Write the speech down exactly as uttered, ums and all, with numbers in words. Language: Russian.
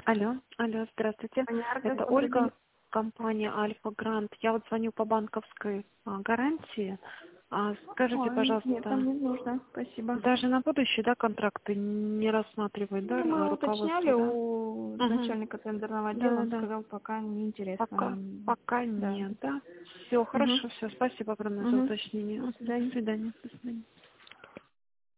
Алло, алло, здравствуйте. Понятно, Это добрый день. Ольга, компания Альфа Грант. Я вот звоню по банковской а, гарантии. А, скажите, Ой, нет, нам пожалуйста, не нужно, спасибо. даже на будущее, да, контракты не рассматривает, да, Ну, мы э, уточняли руководство, да? у Угу. начальника тендерного Да, отдела, да, он да. сказал, пока неинтересно Пока, нам. пока Да. нет, да? Все, Угу. хорошо, все. Спасибо огромное за Угу. уточнение. До Мгм. До свидания. свидания. До свидания.